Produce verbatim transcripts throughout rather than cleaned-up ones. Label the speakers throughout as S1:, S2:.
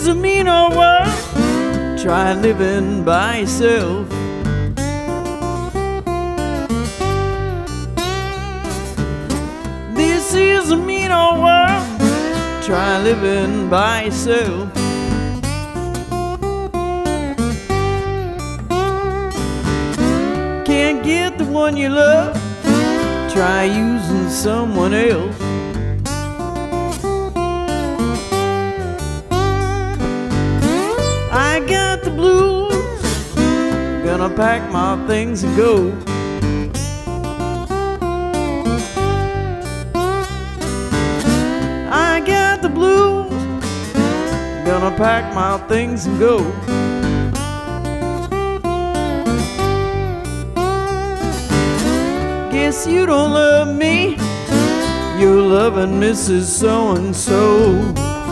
S1: is a mean old world. Try living by yourself. This is a mean old world. Try living by yourself. Can't get the one you love. Try using someone else. I got the blues. Gonna pack my things and go. I got the blues. Gonna pack my things and go. Guess you don't love me. You're loving Missus So-and-so.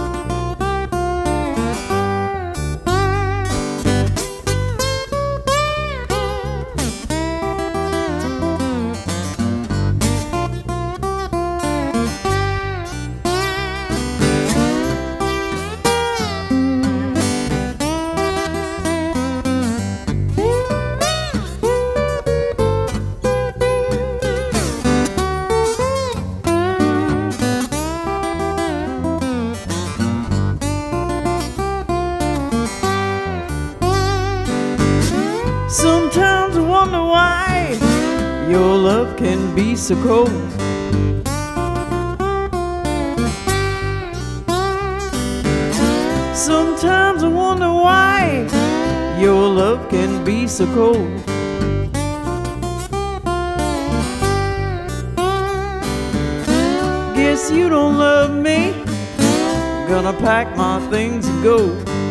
S1: Sometimes I wonder why your love can be so cold. Sometimes I wonder why your love can be so cold. Guess you don't love me. Gonna pack my things and go.